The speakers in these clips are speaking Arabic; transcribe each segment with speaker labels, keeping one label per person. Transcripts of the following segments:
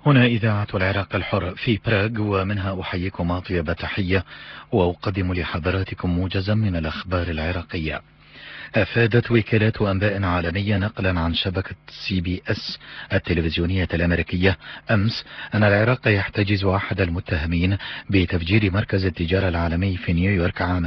Speaker 1: هنا إذاعة العراق الحر في براغ، ومنها أحييكم أطيب تحية وأقدم لحضراتكم موجزا من الأخبار العراقية. أفادت وكالات أنباء عالمية نقلا عن شبكة CBS التلفزيونية الأمريكية أمس أن العراق يحتجز أحد المتهمين بتفجير مركز التجارة العالمي في نيويورك عام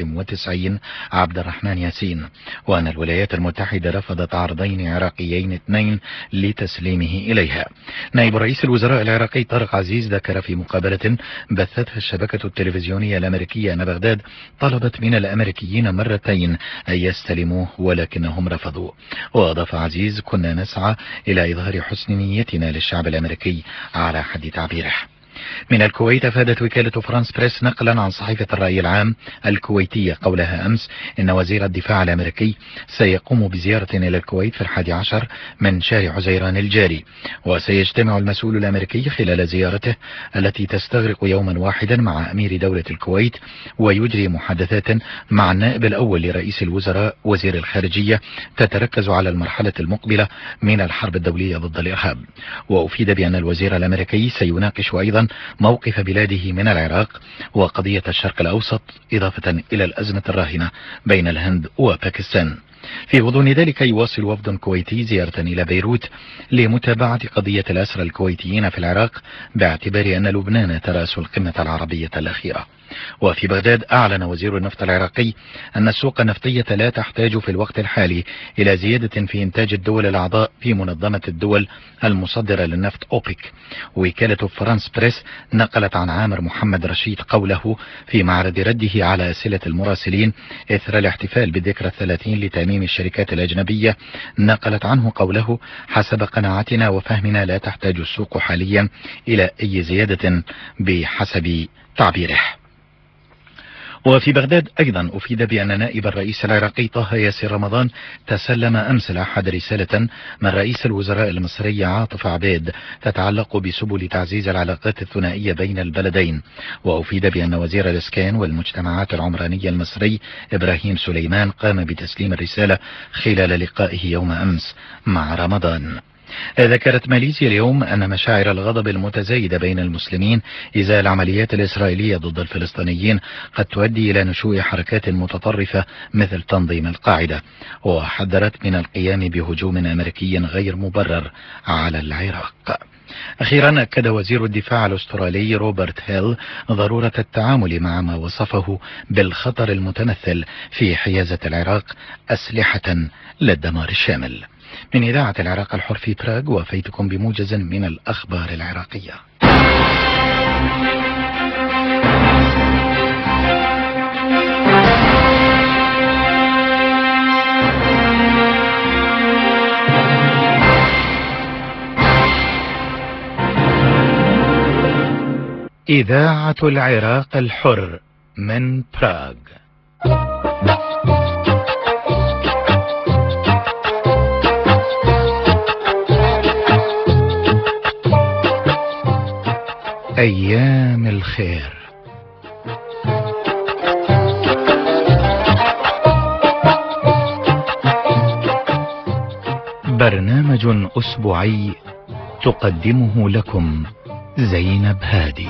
Speaker 1: 93 عبد الرحمن ياسين، وأن الولايات المتحدة رفضت عرضين عراقيين اثنين لتسليمه إليها. نائب رئيس الوزراء العراقي طارق عزيز ذكر في مقابلة بثتها الشبكة التلفزيونية الأمريكية أن بغداد طلبت من الأمريكيين مرتين أن يستلموه ولكنهم رفضوا. وأضاف عزيز: كنا نسعى إلى إظهار حسن نيتنا للشعب الأمريكي على حد تعبيره. من الكويت، أفادت وكالة فرانس بريس نقلا عن صحيفة الرأي العام الكويتية قولها أمس إن وزير الدفاع الأمريكي سيقوم بزيارة إلى الكويت في 11 من شهر حزيران الجاري، وسيجتمع المسؤول الأمريكي خلال زيارته التي تستغرق يوما واحدا مع أمير دولة الكويت، ويجري محادثات مع النائب الأول لرئيس الوزراء وزير الخارجية تتركز على المرحلة المقبلة من الحرب الدولية ضد الإرهاب. وأفيد بأن الوزير الأمريكي سيناقش أيضا موقف بلاده من العراق وقضية الشرق الأوسط، إضافة إلى الأزمة الراهنة بين الهند وباكستان. في غضون ذلك يواصل وفد كويتي زيارة إلى بيروت لمتابعة قضية الأسرى الكويتيين في العراق، باعتبار أن لبنان ترأس القمة العربية الأخيرة. وفي بغداد، أعلن وزير النفط العراقي أن السوق النفطية لا تحتاج في الوقت الحالي إلى زيادة في إنتاج الدول الأعضاء في منظمة الدول المصدرة للنفط أوبك. وكالة فرانس بريس نقلت عن عامر محمد رشيد قوله في معرض رده على أسئلة المراسلين إثر الاحتفال بالذكرى 30 لتأميم الشركات الأجنبية. نقلت عنه قوله: حسب قناعتنا وفهمنا لا تحتاج السوق حاليا إلى أي زيادة، بحسب تعبيره. وفي بغداد أيضا أفيد بأن نائب الرئيس العراقي طه ياسر رمضان تسلم أمس الأحد رسالة من رئيس الوزراء المصري عاطف عبيد تتعلق بسبل تعزيز العلاقات الثنائية بين البلدين. وأفيد بأن وزير الإسكان والمجتمعات العمرانية المصري إبراهيم سليمان قام بتسليم الرسالة خلال لقائه يوم أمس مع رمضان. ذكرت ماليزيا اليوم أن مشاعر الغضب المتزايدة بين المسلمين إزاء العمليات الإسرائيلية ضد الفلسطينيين قد تؤدي إلى نشوء حركات متطرفة مثل تنظيم القاعدة، وحذرت من القيام بهجوم أمريكي غير مبرر على العراق. أخيرا، أكد وزير الدفاع الأسترالي روبرت هيل ضرورة التعامل مع ما وصفه بالخطر المتمثل في حيازة العراق أسلحة للدمار الشامل. من إذاعة العراق الحر في براغ، وفيتكم بموجز من الأخبار العراقية. إذاعة العراق الحر من براغ. أيام الخير. برنامج أسبوعي تقدمه لكم زينب هادي.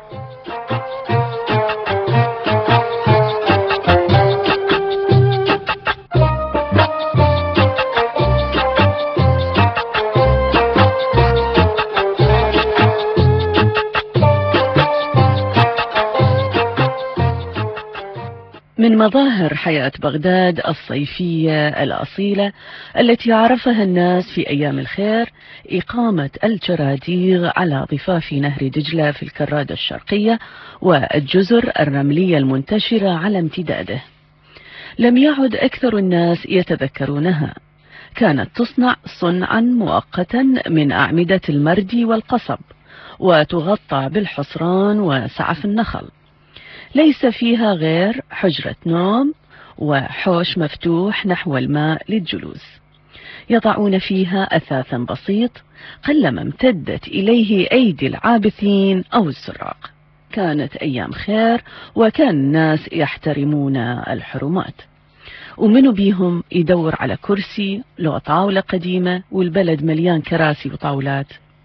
Speaker 2: من مظاهر حياة بغداد الصيفية الأصيلة التي عرفها الناس في أيام الخير إقامة الجراديغ على ضفاف نهر دجلة في الكرادة الشرقية والجزر الرملية المنتشرة على امتداده. لم يعد أكثر الناس يتذكرونها. كانت تصنع صنعا مؤقتا من أعمدة المرد والقصب، وتغطى بالحصران وسعف النخل. ليس فيها غير حجرة نوم وحوش مفتوح نحو الماء للجلوس. يضعون فيها أثاثا بسيط قلما امتدت إليه أيدي العابثين أو السراق. كانت أيام خير، وكان الناس يحترمون الحرمات. ومنو بيهم يدور على كرسي لو طاولة قديمة والبلد مليان كراسي وطاولات؟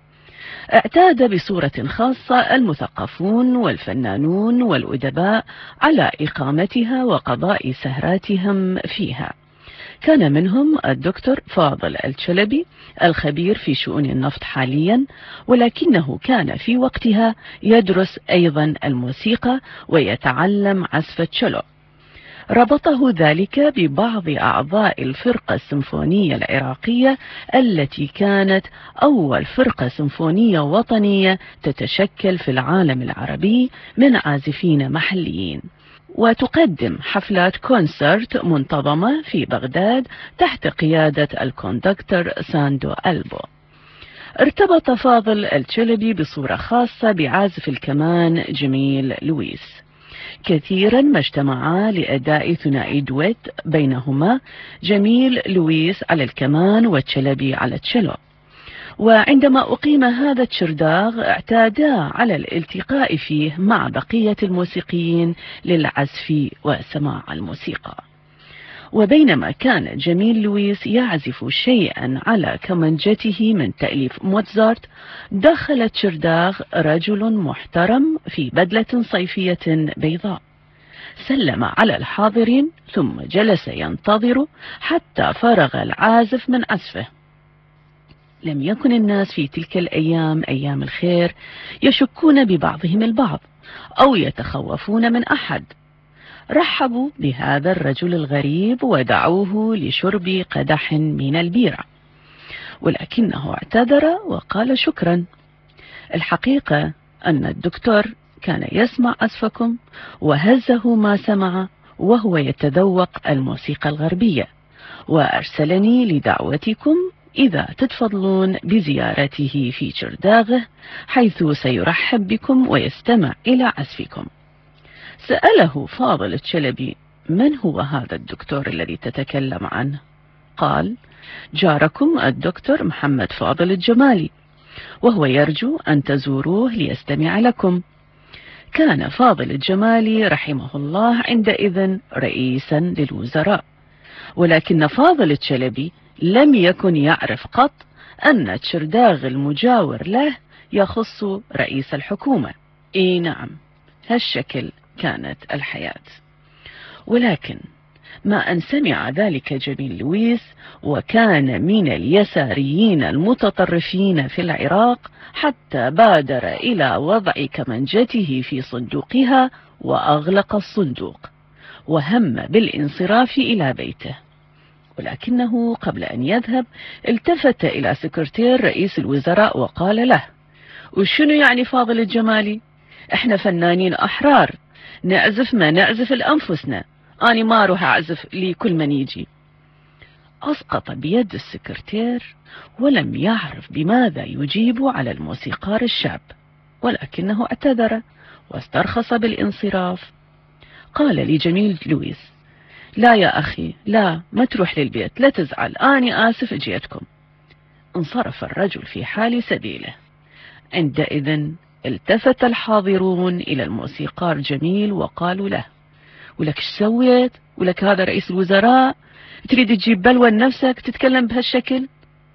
Speaker 2: اعتاد بصورة خاصة المثقفون والفنانون والأدباء على إقامتها وقضاء سهراتهم فيها. كان منهم الدكتور فاضل الشلبي الخبير في شؤون النفط حاليا، ولكنه كان في وقتها يدرس أيضا الموسيقى ويتعلم عزف التشيلو. ربطه ذلك ببعض أعضاء الفرقة السيمفونية العراقية التي كانت أول فرقة سيمفونية وطنية تتشكل في العالم العربي من عازفين محليين، وتقدم حفلات كونسرت منتظمة في بغداد تحت قيادة الكوندكتور ساندو ألبو. ارتبط فاضل الشلبي بصورة خاصة بعازف الكمان جميل لويس. كثيرا ما اجتمعا لأداء ثنائي دويت بينهما جميل لويس على الكمان والشلبي على التشيلو. وعندما أقيم هذا الشرداغ اعتادا على الالتقاء فيه مع بقية الموسيقيين للعزف وسماع الموسيقى. وبينما كان جميل لويس يعزف شيئا على كمانجته من تأليف موتزارت، دخل الشرداغ رجل محترم في بدلة صيفية بيضاء، سلم على الحاضرين ثم جلس ينتظر حتى فرغ العازف من عزفه. لم يكن الناس في تلك الأيام أيام الخير يشكون ببعضهم البعض أو يتخوفون من أحد. رحبوا بهذا الرجل الغريب ودعوه لشرب قدح من البيرة، ولكنه اعتذر وقال شكرا. الحقيقة أن الدكتور كان يسمع عزفكم وهزه ما سمع وهو يتذوق الموسيقى الغربية، وأرسلني لدعوتكم إذا تتفضلون بزيارته في شرداغه حيث سيرحب بكم ويستمع إلى عزفكم. سأله فاضل الشلبي: من هو هذا الدكتور الذي تتكلم عنه؟ قال: جاركم الدكتور محمد فاضل الجمالي، وهو يرجو أن تزوروه ليستمع لكم. كان فاضل الجمالي رحمه الله عندئذ رئيسا للوزراء، ولكن فاضل الشلبي لم يكن يعرف قط أن الشرداغ المجاور له يخص رئيس الحكومة. إيه نعم، هالشكل كانت الحياة. ولكن ما أن سمع ذلك جميل لويس، وكان من اليساريين المتطرفين في العراق، حتى بادر إلى وضع كمنجته في صندوقها وأغلق الصندوق وهم بالانصراف إلى بيته. ولكنه قبل أن يذهب التفت إلى سكرتير رئيس الوزراء وقال له: وشنو يعني فاضل الجمالي؟ احنا فنانين أحرار، نعزف ما نعزف لأنفسنا، أنا ما أروح أعزف لكل من يجي. أسقط بيد السكرتير ولم يعرف بماذا يجيب على الموسيقار الشاب، ولكنه اعتذر واسترخص بالانصراف. قال لجميل لويس: لا يا أخي، لا، ما تروح للبيت، لا تزعل، أنا آسف جيتكم. انصرف الرجل في حال سبيله. عندئذ التفت الحاضرون إلى الموسيقار جميل وقالوا له: ولك ايش سويت؟ ولك هذا رئيس الوزراء، تريد تجيب بلوى لنفسك تتكلم بهالشكل؟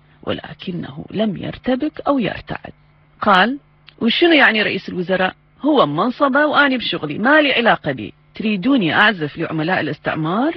Speaker 2: ولكنه لم يرتبك أو يرتعد. قال: وشنو يعني رئيس الوزراء؟ هو منصبه وأنا بشغلي، ما لي علاقة بي. تريدوني أعزف لعملاء الاستعمار؟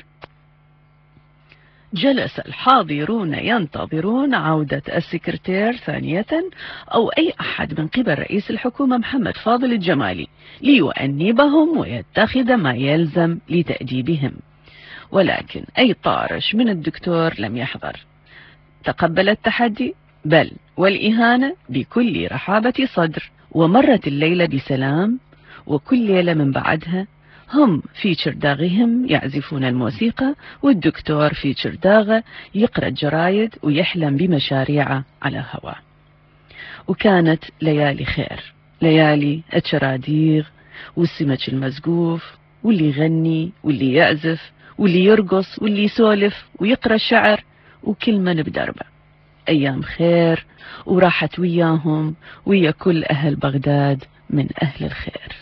Speaker 2: جلس الحاضرون ينتظرون عودة السكرتير ثانية أو أي أحد من قبل رئيس الحكومة محمد فاضل الجمالي ليؤنبهم ويتخذ ما يلزم لتأديبهم. ولكن أي طارش من الدكتور لم يحضر. تقبل التحدي بل والإهانة بكل رحابة صدر، ومرت الليلة بسلام. وكل ليلة من بعدها هم في شرداغهم يعزفون الموسيقى، والدكتور في شرداغه يقرأ الجرايد ويحلم بمشاريع على هوا. وكانت ليالي خير، ليالي الشراديغ والسمك المزقوف، واللي يغني واللي يعزف واللي يرقص واللي يسولف ويقرأ الشعر، وكل من بدربه. أيام خير وراحت وياهم ويا كل أهل بغداد من أهل الخير.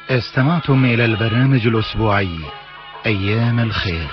Speaker 1: استمعتم إلى البرنامج الأسبوعي أيام الخير.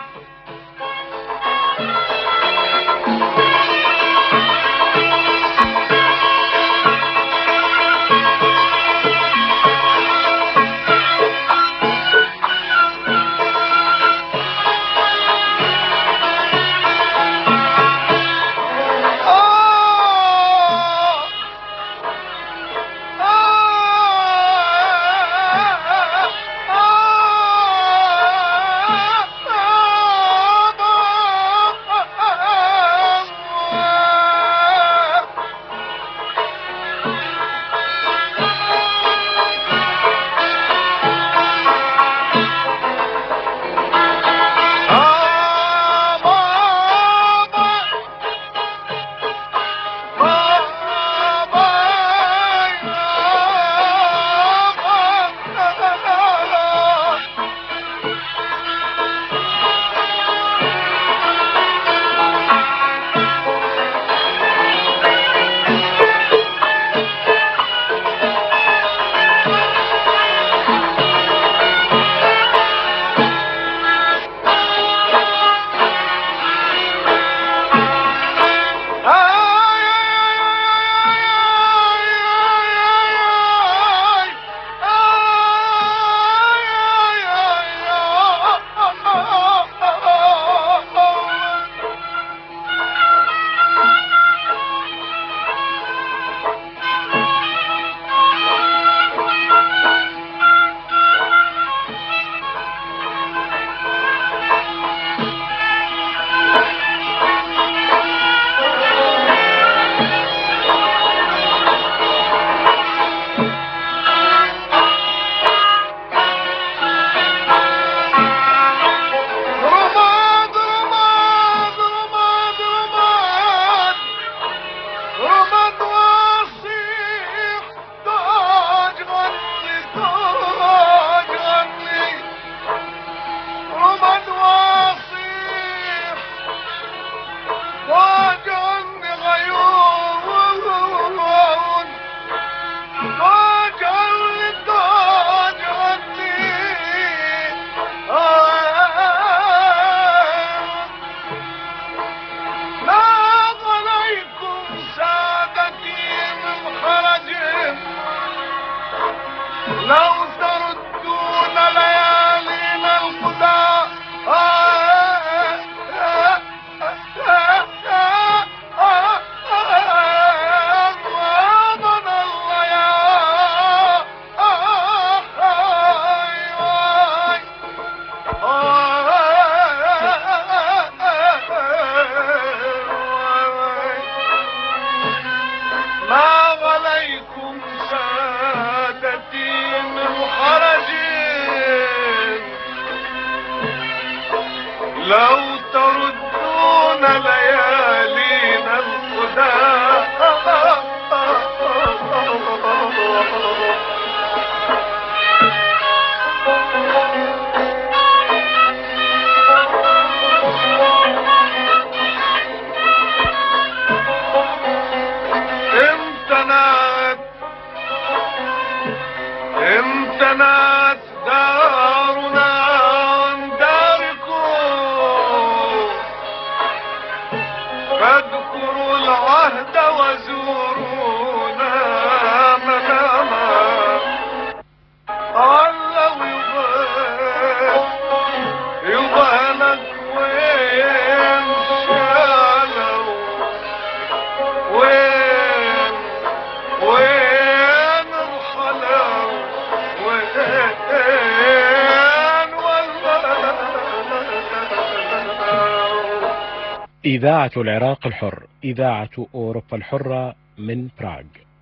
Speaker 3: إذاعة العراق الحر، إذاعة أوروبا الحرة من براغ.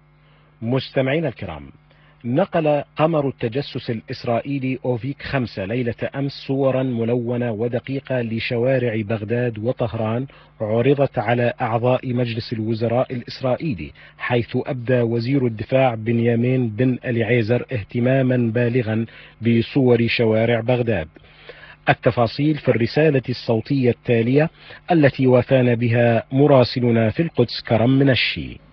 Speaker 3: مستمعين الكرام، نقل قمر التجسس الإسرائيلي أوفيك 5 ليلة أمس صورا ملونة ودقيقة لشوارع بغداد وطهران عرضت على أعضاء مجلس الوزراء الإسرائيلي، حيث أبدى وزير الدفاع بنيامين بن أليعزر اهتماما بالغا بصور شوارع بغداد. التفاصيل في الرسالة الصوتية التالية التي وافانا بها مراسلنا في القدس كرم منشي.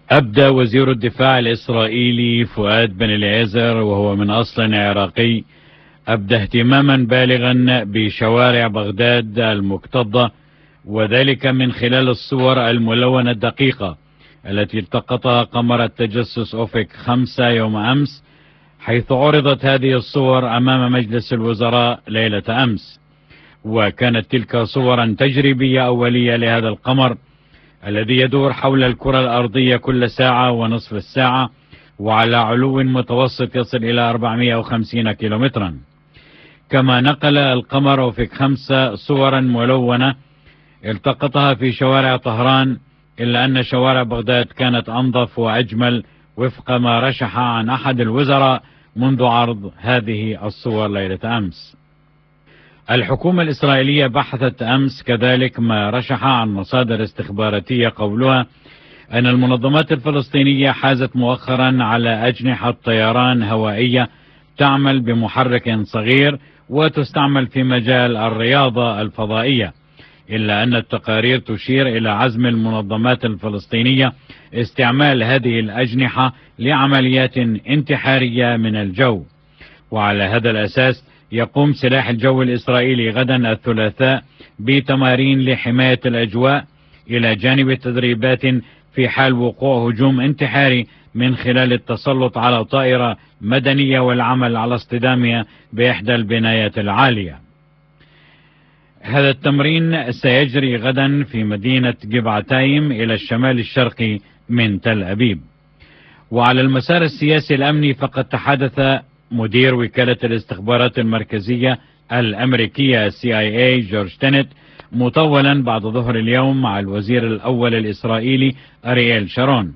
Speaker 4: أبدى وزير الدفاع الإسرائيلي فؤاد بن اليعزر وهو من أصل عراقي أبدى اهتماما بالغا بشوارع بغداد المكتظة، وذلك من خلال الصور الملونة الدقيقة التي التقطها قمر التجسس أوفيك 5 يوم أمس، حيث عرضت هذه الصور أمام مجلس الوزراء ليلة أمس. وكانت تلك صورا تجريبية أولية لهذا القمر الذي يدور حول الكرة الأرضية كل ساعة ونصف الساعة، وعلى علو متوسط يصل إلى 450 كيلومترا. كما نقل القمر أوفيك 5 صورا ملونة التقطها في شوارع طهران، إلا أن شوارع بغداد كانت أنظف وأجمل وفق ما رشح عن أحد الوزراء منذ عرض هذه الصور ليلة أمس. الحكومة الإسرائيلية بحثت أمس كذلك ما رشح عن مصادر استخباراتية قولها أن المنظمات الفلسطينية حازت مؤخرا على أجنحة طيران هوائية تعمل بمحرك صغير وتستعمل في مجال الرياضة الفضائية، إلا أن التقارير تشير إلى عزم المنظمات الفلسطينية استعمال هذه الأجنحة لعمليات انتحارية من الجو. وعلى هذا الأساس يقوم سلاح الجو الإسرائيلي غدا الثلاثاء بتمارين لحماية الأجواء إلى جانب تدريبات في حال وقوع هجوم انتحاري من خلال التسلط على طائرة مدنية والعمل على اصطدامها بإحدى البنايات العالية. هذا التمرين سيجري غدا في مدينة جبعتايم إلى الشمال الشرقي من تل أبيب. وعلى المسار السياسي الأمني فقد تحدث مدير وكالة الاستخبارات المركزية الأمريكية CIA جورج تينت مطولا بعد ظهر اليوم مع الوزير الأول الإسرائيلي أرييل شارون.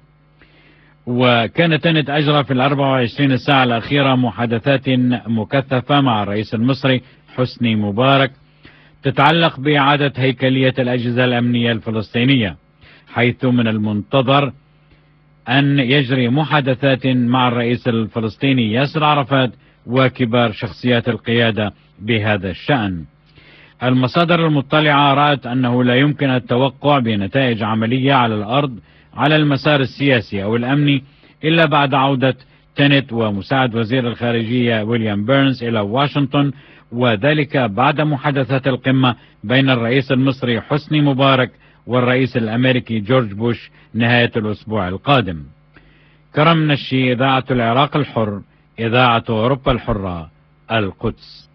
Speaker 4: وكان تينت أجرى في 24 ساعة الأخيرة محادثات مكثفة مع الرئيس المصري حسني مبارك تتعلق بإعادة هيكلية الأجهزة الأمنية الفلسطينية، حيث من المنتظر أن يجري محادثات مع الرئيس الفلسطيني ياسر عرفات وكبار شخصيات القيادة بهذا الشأن. المصادر المطلعة رأت أنه لا يمكن التوقع بنتائج عملية على الأرض على المسار السياسي أو الأمني إلا بعد عودة تينت ومساعد وزير الخارجية ويليام بيرنز إلى واشنطن، وذلك بعد محادثات القمة بين الرئيس المصري حسني مبارك والرئيس الأمريكي جورج بوش نهاية الأسبوع القادم. كرم نشي، إذاعة العراق الحر، إذاعة أوروبا الحرة، القدس.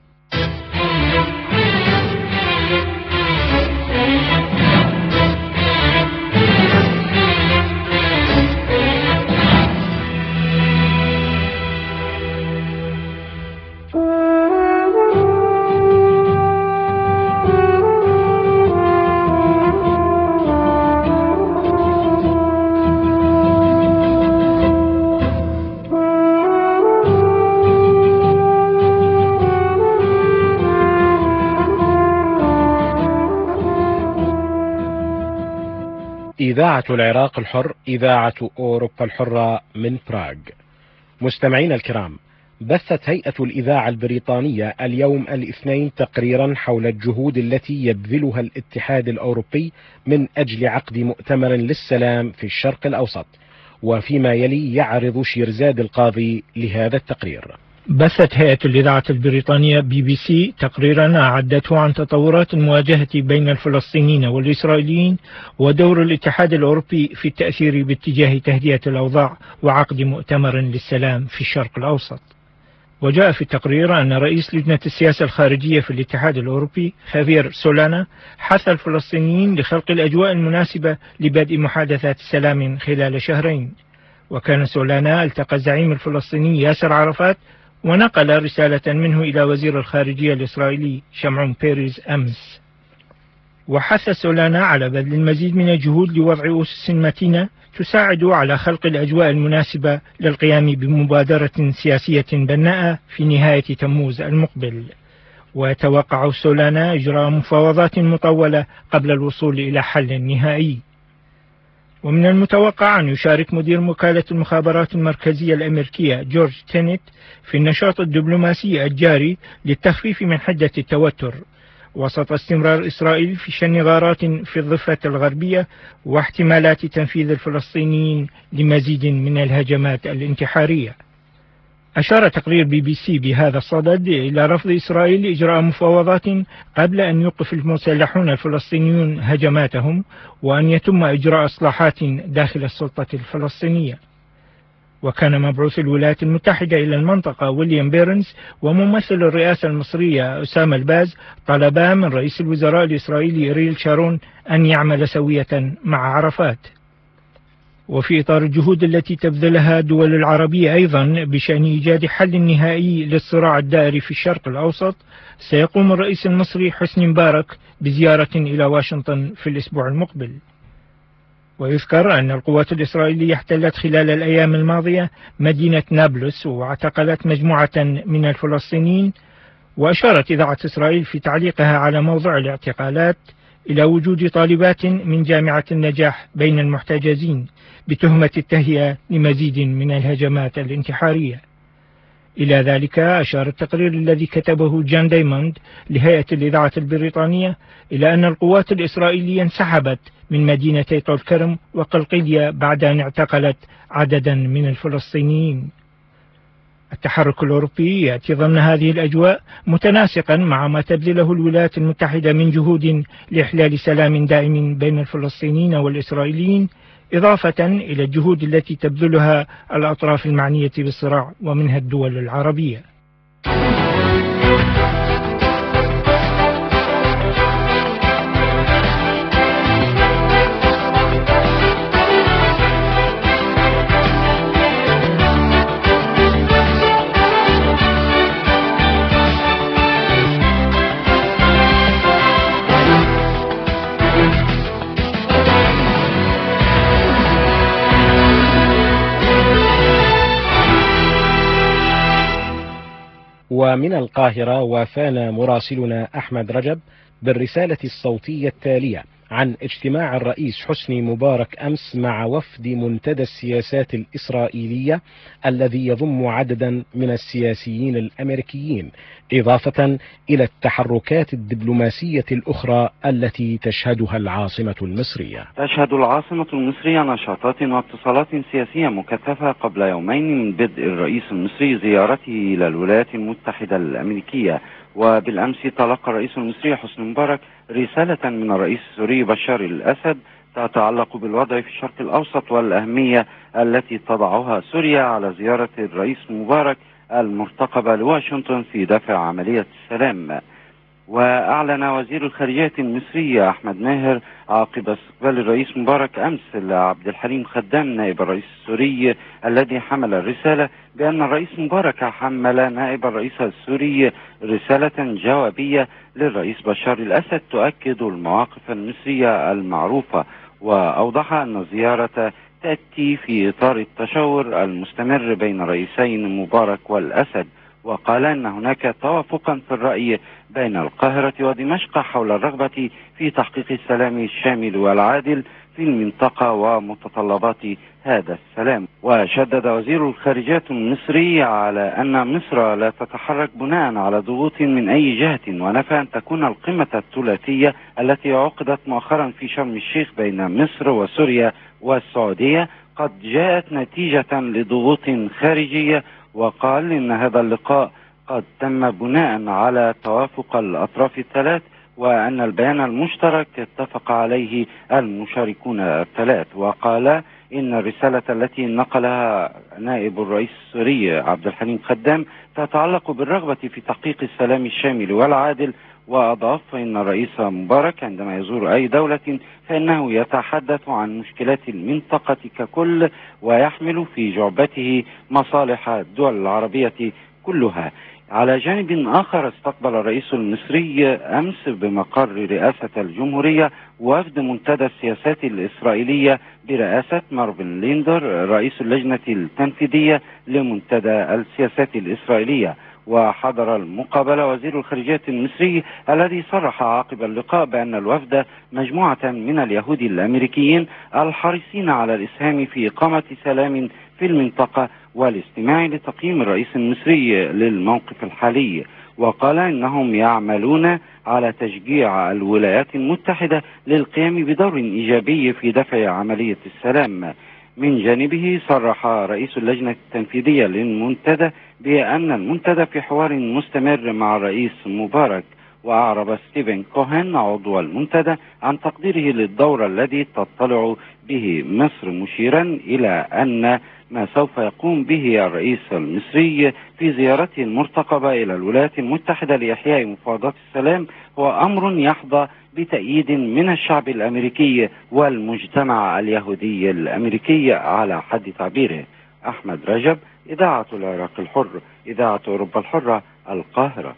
Speaker 3: إذاعة العراق الحر، إذاعة أوروبا الحرة من براغ. مستمعين الكرام، بثت هيئة الإذاعة البريطانية اليوم الاثنين تقريرا حول الجهود التي يبذلها الاتحاد الأوروبي من أجل عقد مؤتمر للسلام في الشرق الأوسط، وفيما يلي يعرض شيرزاد القاضي لهذا التقرير.
Speaker 5: بثت هيئة الإذاعة البريطانية BBC تقريرا أعدته عن تطورات المواجهة بين الفلسطينيين والإسرائيليين ودور الاتحاد الأوروبي في التأثير باتجاه تهدئة الأوضاع وعقد مؤتمر للسلام في الشرق الأوسط. وجاء في التقرير أن رئيس لجنة السياسة الخارجية في الاتحاد الأوروبي خافير سولانا حث الفلسطينيين لخلق الأجواء المناسبة لبدء محادثات السلام خلال شهرين. وكان سولانا التقى الزعيم الفلسطيني ياسر عرفات ونقل رسالة منه إلى وزير الخارجية الإسرائيلي شمعون بيريز أمس. وحث سولانا على بذل المزيد من الجهود لوضع أسس متينة تساعد على خلق الأجواء المناسبة للقيام بمبادرة سياسية بناءة في نهاية تموز المقبل. ويتوقع سولانا إجراء مفاوضات مطولة قبل الوصول إلى حل نهائي. ومن المتوقع أن يشارك مدير وكالة المخابرات المركزية الأمريكية جورج تينت في النشاط الدبلوماسي الجاري للتخفيف من حدة التوتر، وسط استمرار إسرائيل في شن غارات في الضفة الغربية واحتمالات تنفيذ الفلسطينيين لمزيد من الهجمات الانتحارية. أشار تقرير BBC بهذا الصدد إلى رفض إسرائيل إجراء مفاوضات قبل أن يوقف المسلحون الفلسطينيون هجماتهم وأن يتم إجراء إصلاحات داخل السلطة الفلسطينية. وكان مبعوث الولايات المتحدة إلى المنطقة ويليام بيرنز وممثل الرئاسة المصرية أسامة الباز طلبا من رئيس الوزراء الإسرائيلي إريل شارون أن يعمل سوية مع عرفات. وفي إطار الجهود التي تبذلها الدول العربية أيضا بشأن إيجاد حل نهائي للصراع الدائري في الشرق الأوسط، سيقوم الرئيس المصري حسني مبارك بزيارة إلى واشنطن في الأسبوع المقبل. ويذكر أن القوات الإسرائيلية احتلت خلال الأيام الماضية مدينة نابلس واعتقلت مجموعة من الفلسطينيين. وأشارت إذاعة إسرائيل في تعليقها على موضوع الاعتقالات إلى وجود طالبات من جامعة النجاح بين المحتجزين بتهمة التهيئة لمزيد من الهجمات الانتحارية. إلى ذلك أشار التقرير الذي كتبه جان دايموند لهيئة الإذاعة البريطانية إلى أن القوات الإسرائيلية انسحبت من مدينتي طول كرم وقلقلية بعد أن اعتقلت عددا من الفلسطينيين. التحرك الأوروبي يأتي ضمن هذه الأجواء متناسقا مع ما تبذله الولايات المتحدة من جهود لإحلال سلام دائم بين الفلسطينيين والإسرائيليين، إضافة إلى الجهود التي تبذلها الأطراف المعنية بالصراع ومنها الدول العربية.
Speaker 3: ومن القاهرة وافانا مراسلنا أحمد رجب بالرسالة الصوتية التالية عن اجتماع الرئيس حسني مبارك أمس مع وفد منتدى السياسات الإسرائيلية الذي يضم عددا من السياسيين الأمريكيين، إضافة إلى التحركات الدبلوماسية الأخرى التي تشهدها العاصمة المصرية.
Speaker 6: تشهد العاصمة المصرية نشاطات واتصالات سياسية مكثفة قبل يومين من بدء الرئيس المصري زيارته إلى الولايات المتحدة الأمريكية. وبالأمس تلقى الرئيس المصري حسني مبارك رسالة من الرئيس السوري بشار الأسد تتعلق بالوضع في الشرق الأوسط والأهمية التي تضعها سوريا على زيارة الرئيس مبارك المرتقبة لواشنطن في دفع عملية السلام. وأعلن وزير الخارجية المصري أحمد ماهر عقب استقبال الرئيس مبارك أمس لعبد الحليم خدام نائب الرئيس السوري الذي حمل الرسالة بأن الرئيس مبارك حمل نائب الرئيس السوري رسالة جوابية للرئيس بشار الأسد تؤكد المواقف المصرية المعروفة. وأوضح أن الزيارة تأتي في إطار التشاور المستمر بين الرئيسين مبارك والأسد. وقال أن هناك توافقا في الرأي بين القاهرة ودمشق حول الرغبة في تحقيق السلام الشامل والعادل في المنطقة ومتطلبات هذا السلام. وشدد وزير الخارجية المصري على أن مصر لا تتحرك بناء على ضغوط من أي جهة، ونفى أن تكون القمة الثلاثية التي عقدت مؤخرا في شرم الشيخ بين مصر وسوريا والسعودية قد جاءت نتيجة لضغوط خارجية. وقال إن هذا اللقاء قد تم بناء على توافق الأطراف الثلاث، وأن البيان المشترك اتفق عليه المشاركون الثلاث. وقال إن الرسالة التي نقلها نائب الرئيس السوري عبد الحليم خدام تتعلق بالرغبة في تحقيق السلام الشامل والعادل. وأضاف إن الرئيس مبارك عندما يزور أي دولة فإنه يتحدث عن مشكلات المنطقة ككل ويحمل في جعبته مصالح الدول العربية كلها. على جانب آخر استقبل الرئيس المصري أمس بمقر رئاسة الجمهورية وفد منتدى السياسات الإسرائيلية برئاسة مارفن ليندر رئيس اللجنة التنفيذية لمنتدى السياسات الإسرائيلية. وحضر المقابلة وزير الخارجية المصري الذي صرح عقب اللقاء بأن الوفد مجموعة من اليهود الأمريكيين الحريصين على الإسهام في إقامة سلام في المنطقة والاستماع لتقييم الرئيس المصري للموقف الحالي. وقال إنهم يعملون على تشجيع الولايات المتحدة للقيام بدور إيجابي في دفع عملية السلام. من جانبه صرح رئيس اللجنة التنفيذية للمنتدى بأن المنتدى في حوار مستمر مع الرئيس مبارك. وأعرب ستيفن كوهن عضو المنتدى عن تقديره للدور الذي تطلع به مصر، مشيرا إلى أن ما سوف يقوم به الرئيس المصري في زيارته المرتقبة إلى الولايات المتحدة لإحياء مفاوضات السلام هو أمر يحظى بتأييد من الشعب الأمريكي والمجتمع اليهودي الأمريكي على حد تعبيره. أحمد رجب، إذاعة العراق الحر، إذاعة أوروبا الحرة، القاهرة.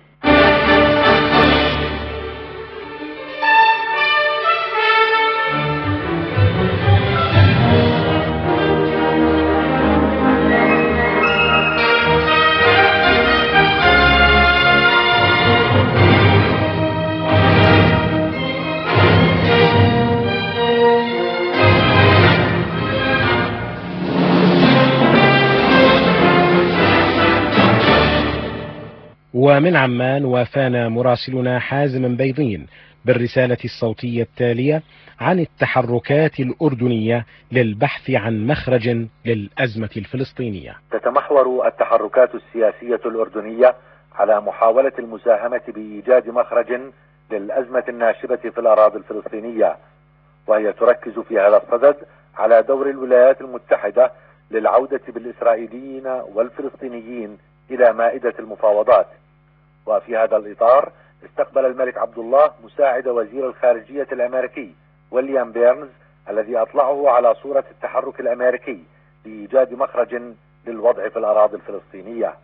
Speaker 3: ومن عمان وافانا مراسلنا حازم بيضين بالرسالة الصوتية التالية عن التحركات الأردنية للبحث عن مخرج للأزمة الفلسطينية.
Speaker 7: تتمحور التحركات السياسية الأردنية على محاولة المساهمة بإيجاد مخرج للأزمة الناشبة في الأراضي الفلسطينية، وهي تركز في هذا الصدد على دور الولايات المتحدة للعودة بالإسرائيليين والفلسطينيين إلى مائدة المفاوضات. وفي هذا الإطار استقبل الملك عبد الله مساعد وزير الخارجية الأمريكي ويليام بيرنز الذي أطلعه على صورة التحرك الأمريكي لإيجاد مخرج للوضع في الأراضي الفلسطينية.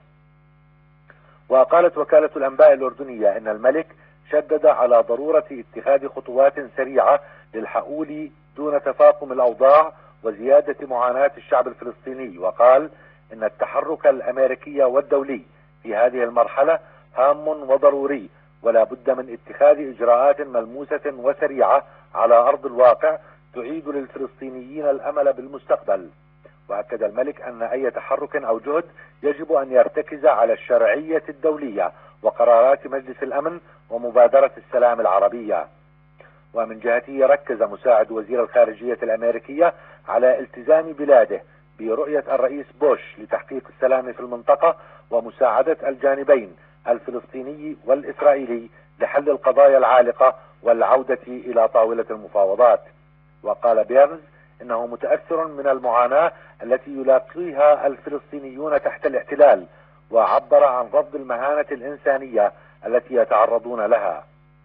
Speaker 7: وقالت وكالة الأنباء الأردنية إن الملك شدد على ضرورة اتخاذ خطوات سريعة للحؤول دون تفاقم الأوضاع وزيادة معاناة الشعب الفلسطيني، وقال إن التحرك الأمريكي والدولي في هذه المرحلة هام وضروري، ولا بد من اتخاذ إجراءات ملموسة وسريعة على أرض الواقع تعيد للفلسطينيين الأمل بالمستقبل. وأكد الملك أن أي تحرك أو جهد يجب أن يرتكز على الشرعية الدولية وقرارات مجلس الأمن ومبادرة السلام العربية. ومن جهته ركز مساعد وزير الخارجية الأمريكية على التزام بلاده برؤية الرئيس بوش لتحقيق السلام في المنطقة ومساعدة الجانبين الفلسطيني والإسرائيلي لحل القضايا العالقة والعودة إلى طاولة المفاوضات. وقال بيرنز إنه متأثر من المعاناة التي يلاقيها الفلسطينيون تحت الاحتلال، وعبر عن رفض المهانة الإنسانية التي يتعرضون لها.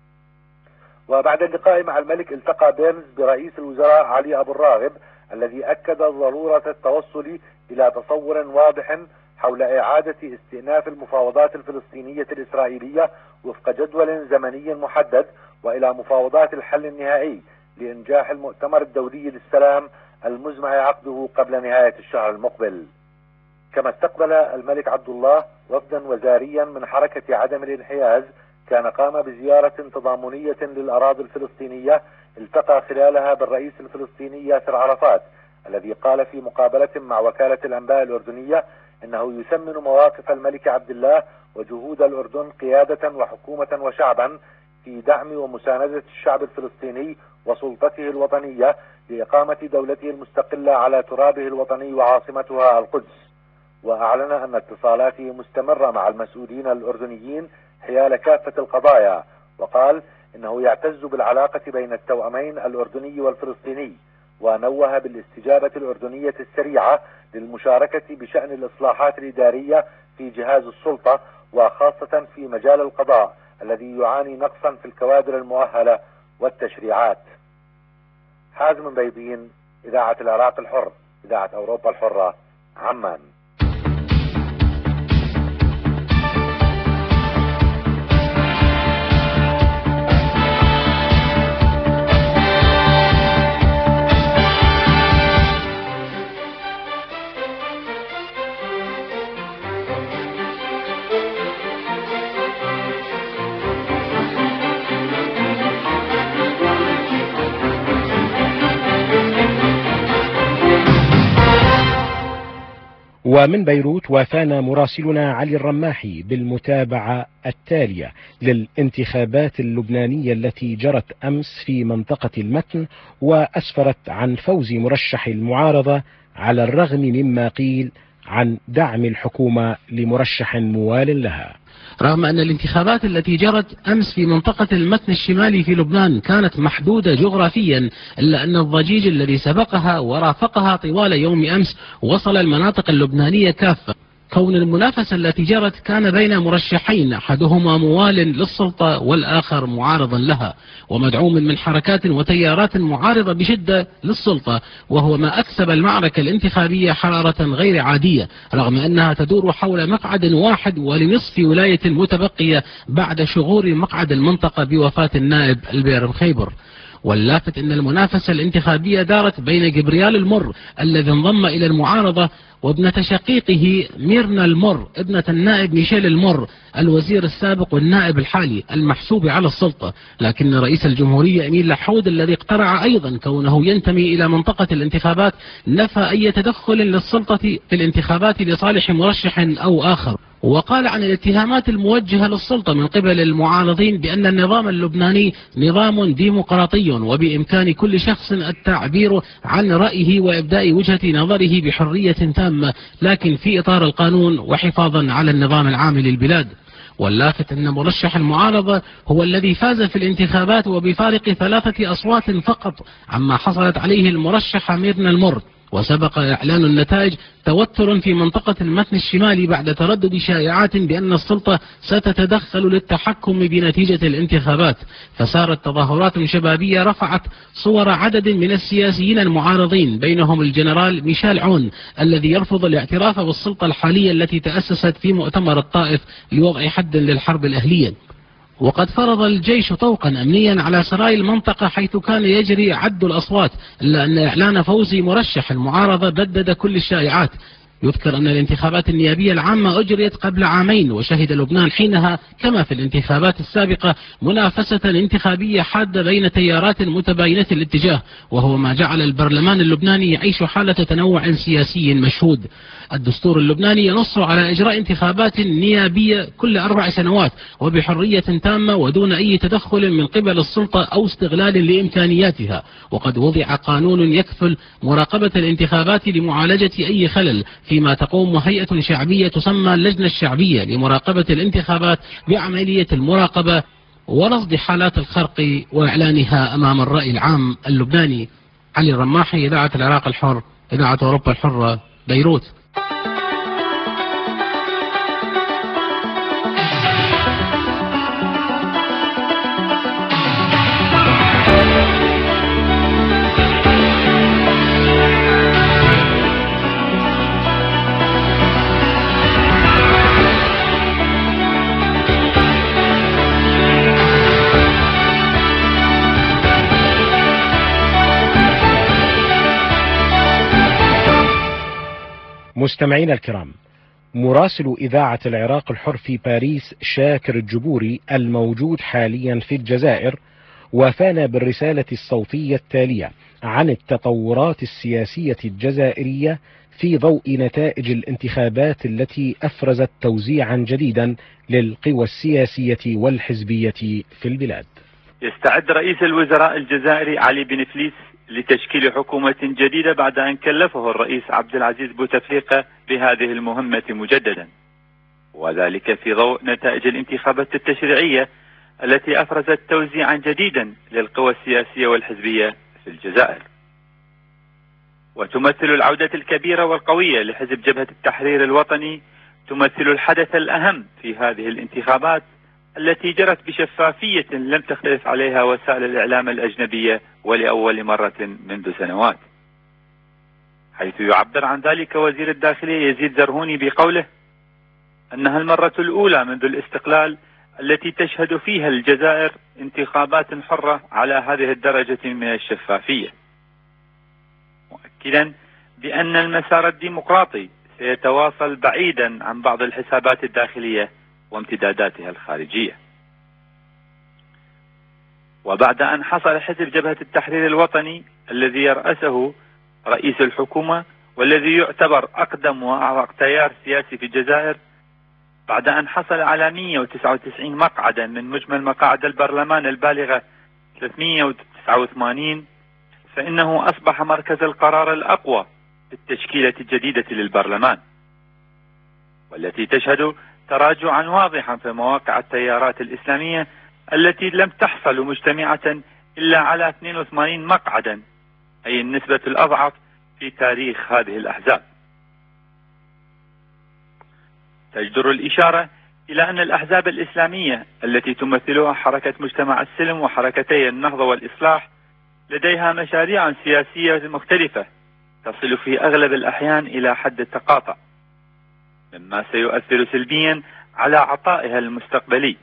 Speaker 7: وبعد اللقاء مع الملك التقى بيرنز برئيس الوزراء علي أبو الراغب الذي أكد ضرورة التوصل إلى تصور واضح حول إعادة استئناف المفاوضات الفلسطينية الإسرائيلية وفق جدول زمني محدد، وإلى مفاوضات الحل النهائي لإنجاح المؤتمر الدولي للسلام المزمع عقده قبل نهاية الشهر المقبل. كما استقبل الملك عبد الله وفدا وزاريا من حركة عدم الانحياز كان قام بزيارة تضامنية للأراضي الفلسطينية التقى خلالها بالرئيس الفلسطيني ياسر عرفات، الذي قال في مقابلة مع وكالة الأنباء الأردنية إنه يثمن مواقف الملك عبد الله وجهود الأردن قيادة وحكومة وشعبا في دعم ومساندة الشعب الفلسطيني وسلطته الوطنية لإقامة دولته المستقلة على ترابه الوطني وعاصمتها القدس. وأعلن أن اتصالاته مستمرة مع المسؤولين الأردنيين حيال كافة القضايا، وقال إنه يعتز بالعلاقة بين التوأمين الأردني والفلسطيني، ونوه بالاستجابة الأردنية السريعة للمشاركة بشأن الإصلاحات الإدارية في جهاز السلطة، وخاصة في مجال القضاء الذي يعاني نقصا في الكوادر المؤهلة والتشريعات. حازم بيضين، إذاعة العراق الحر، إذاعة أوروبا الحرة، عمان.
Speaker 3: ومن بيروت وافانا مراسلنا علي الرماحي بالمتابعة التالية للانتخابات اللبنانية التي جرت أمس في منطقة المتن، وأسفرت عن فوز مرشح المعارضة على الرغم مما قيل عن دعم الحكومة لمرشح موال لها.
Speaker 8: رغم أن الانتخابات التي جرت أمس في منطقة المتن الشمالي في لبنان كانت محدودة جغرافيا، إلا أن الضجيج الذي سبقها ورافقها طوال يوم أمس وصل المناطق اللبنانية كافة، كون المنافسة التي جرت كان بين مرشحين أحدهما موال للسلطة والآخر معارضا لها ومدعوم من حركات وتيارات معارضة بشدة للسلطة، وهو ما أكسب المعركة الانتخابية حرارة غير عادية، رغم أنها تدور حول مقعد واحد ولنصف ولاية متبقية بعد شغور مقعد المنطقة بوفاة النائب البير مخيبر. واللافت أن المنافسة الانتخابية دارت بين جبريال المر الذي انضم إلى المعارضة وابنة شقيقه ميرنا المر ابنة النائب ميشيل المر الوزير السابق والنائب الحالي المحسوب على السلطة، لكن رئيس الجمهورية أمين لحود الذي اقترع أيضا كونه ينتمي إلى منطقة الانتخابات نفى أي تدخل للسلطة في الانتخابات لصالح مرشح أو آخر، وقال عن الاتهامات الموجهة للسلطة من قبل المعارضين بأن النظام اللبناني نظام ديمقراطي وبإمكان كل شخص التعبير عن رأيه وإبداء وجهة نظره بحرية تامة، لكن في إطار القانون وحفاظا على النظام العام للبلاد. واللافت أن مرشح المعارضة هو الذي فاز في الانتخابات وبفارق 3 أصوات فقط عما حصلت عليه المرشحة ميرنا المر. وسبق إعلان النتائج توتر في منطقة المتن الشمالي بعد تردد شائعات بأن السلطة ستتدخل للتحكم بنتيجة الانتخابات، فسارت تظاهرات شبابية رفعت صور عدد من السياسيين المعارضين بينهم الجنرال ميشيل عون الذي يرفض الاعتراف بالسلطة الحالية التي تأسست في مؤتمر الطائف لوضع حد للحرب الأهلية. وقد فرض الجيش طوقا أمنيا على سراي المنطقة حيث كان يجري عد الأصوات، إلا أن إعلان فوز مرشح المعارضة بدد كل الشائعات. يذكر أن الانتخابات النيابية العامة أجريت قبل عامين، وشهد لبنان حينها كما في الانتخابات السابقة منافسة انتخابية حادة بين تيارات متباينة الاتجاه، وهو ما جعل البرلمان اللبناني يعيش حالة تنوع سياسي مشهود. الدستور اللبناني ينص على إجراء انتخابات نيابية كل 4 سنوات وبحرية تامة ودون أي تدخل من قبل السلطة أو استغلال لإمكانياتها، وقد وضع قانون يكفل مراقبة الانتخابات لمعالجة أي خلل، فيما تقوم هيئة شعبية تسمى اللجنة الشعبية لمراقبة الانتخابات بعملية المراقبة ورصد حالات الخرق وإعلانها أمام الرأي العام اللبناني. علي الرماحي، إذاعة العراق الحر، إذاعة أوروبا الحرة، بيروت.
Speaker 3: مستمعينا الكرام، مراسل إذاعة العراق الحر في باريس شاكر الجبوري الموجود حاليا في الجزائر وافانا بالرسالة الصوتية التالية عن التطورات السياسية الجزائرية في ضوء نتائج الانتخابات التي أفرزت توزيعا جديدا للقوى السياسية والحزبية في البلاد.
Speaker 9: يستعد رئيس الوزراء الجزائري علي بن فليس لتشكيل حكومة جديدة بعد أن كلفه الرئيس عبد العزيز بوتفليقة بهذه المهمة مجددا، وذلك في ضوء نتائج الانتخابات التشريعية التي أفرزت توزيعا جديدا للقوى السياسية والحزبية في الجزائر، وتمثل العودة الكبيرة والقوية لحزب جبهة التحرير الوطني، تمثل الحدث الأهم في هذه الانتخابات التي جرت بشفافية لم تختلف عليها وسائل الإعلام الأجنبية ولأول مرة منذ سنوات، حيث يعبر عن ذلك وزير الداخلية يزيد زرهوني بقوله أنها المرة الأولى منذ الاستقلال التي تشهد فيها الجزائر انتخابات حرة على هذه الدرجة من الشفافية، مؤكدا بأن المسار الديمقراطي سيتواصل بعيدا عن بعض الحسابات الداخلية وامتداداتها الخارجية. وبعد أن حصل حزب جبهة التحرير الوطني الذي يرأسه رئيس الحكومة والذي يعتبر أقدم وأعرق تيار سياسي في الجزائر، بعد أن حصل على 199 مقعدا من مجمل مقاعد البرلمان البالغة 389، فإنه أصبح مركز القرار الأقوى في التشكيلة الجديدة للبرلمان، والتي تشهد تراجعا واضحا في مواقع التيارات الإسلامية التي لم تحصل مجتمعة إلا على 82 مقعدا، أي النسبة الأضعف في تاريخ هذه الأحزاب. تجدر الإشارة إلى أن الأحزاب الإسلامية التي تمثلها حركة مجتمع السلم وحركتي النهضة والإصلاح لديها مشاريع سياسية مختلفة تصل في أغلب الأحيان إلى حد التقاطع، مما سيؤثر سلبيا على عطائها المستقبلي،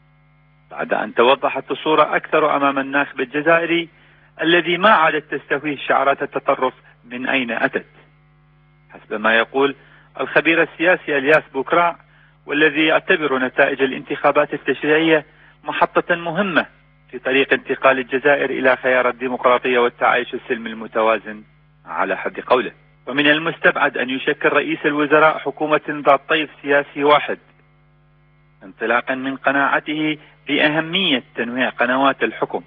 Speaker 9: بعد أن توضحت الصورة أكثر أمام الناخب الجزائري الذي ما عادت تستهويه شعارات التطرف من أين أتت، حسب ما يقول الخبير السياسي الياس بوكراع، والذي يعتبر نتائج الانتخابات التشريعية محطة مهمة في طريق انتقال الجزائر إلى خيار الديمقراطية والتعايش السلمي المتوازن على حد قوله. ومن المستبعد أن يشكل رئيس الوزراء حكومة ذات طيف سياسي واحد، انطلاقا من قناعته بأهمية تنويع قنوات الحكم،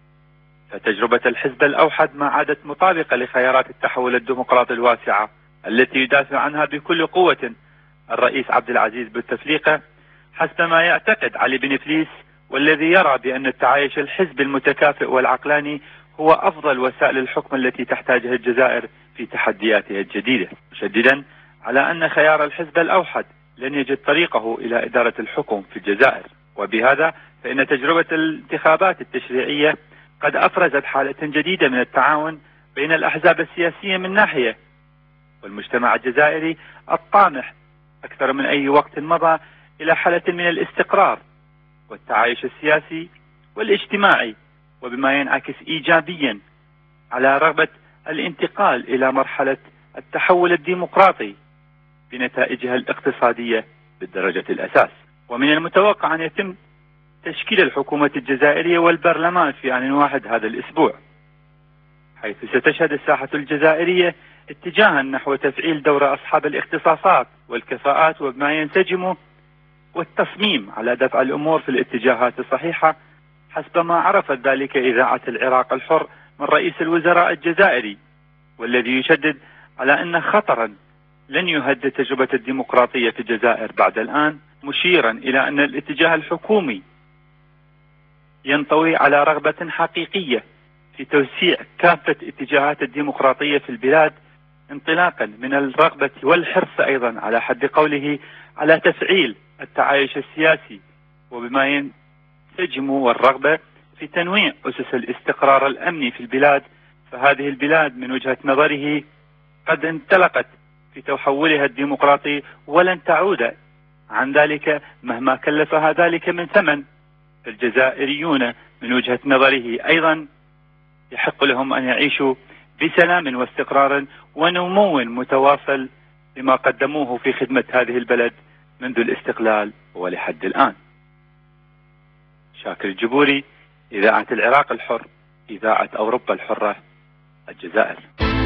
Speaker 9: فتجربة الحزب الأوحد ما عادت مطابقة لخيارات التحول الديمقراطي الواسعة التي يدافع عنها بكل قوة الرئيس عبد العزيز بوتفليقة، حسب ما يعتقد علي بن فليس، والذي يرى بأن التعايش الحزبي المتكافئ والعقلاني هو أفضل وسائل الحكم التي تحتاجها الجزائر في تحدياتها الجديدة، مشددا على أن خيار الحزب الأوحد لن يجد طريقه إلى إدارة الحكم في الجزائر. وبهذا فإن تجربة الانتخابات التشريعية قد أفرزت حالة جديدة من التعاون بين الأحزاب السياسية من ناحية، والمجتمع الجزائري الطامح أكثر من أي وقت مضى إلى حالة من الاستقرار والتعايش السياسي والاجتماعي، وبما ينعكس إيجابيا على رغبة الانتقال إلى مرحلة التحول الديمقراطي بنتائجها الاقتصادية بالدرجة الأساس. ومن المتوقع أن يتم تشكيل الحكومة الجزائرية والبرلمان في آن واحد هذا الأسبوع، حيث ستشهد الساحة الجزائرية اتجاها نحو تفعيل دور أصحاب الاختصاصات والكفاءات وبما ينسجم، والتصميم على دفع الأمور في الاتجاهات الصحيحة، حسب ما عرفت ذلك إذاعة العراق الحر من رئيس الوزراء الجزائري، والذي يشدد على أن خطرا لن يهدد تجربة الديمقراطية في الجزائر بعد الآن، مشيرا إلى أن الاتجاه الحكومي ينطوي على رغبة حقيقية في توسيع كافة اتجاهات الديمقراطية في البلاد، انطلاقا من الرغبة والحرص أيضا على حد قوله على تفعيل التعايش السياسي، وبما ينسجم والرغبة في تنويع أسس الاستقرار الأمني في البلاد. فهذه البلاد من وجهة نظره قد انطلقت في تحولها الديمقراطي ولن تعود عن ذلك مهما كلفها ذلك من ثمن. الجزائريون من وجهة نظره أيضا يحق لهم أن يعيشوا بسلام واستقرار ونمو متواصل بما قدموه في خدمة هذه البلد منذ الاستقلال ولحد الآن. شاكر الجبوري، إذاعة العراق الحر، إذاعة أوروبا الحرة، الجزائر.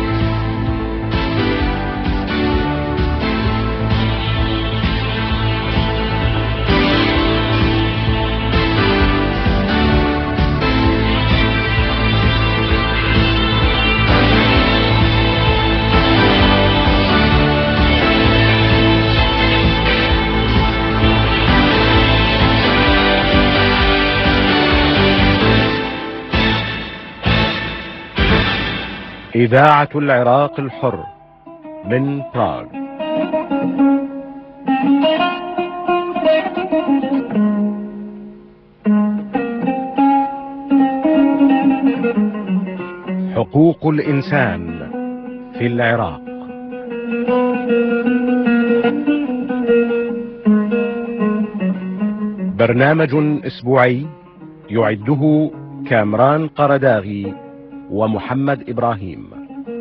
Speaker 3: إذاعة العراق الحر من براغ. حقوق الإنسان في العراق. برنامج أسبوعي يعده كامران قرداغي ومحمد إبراهيم.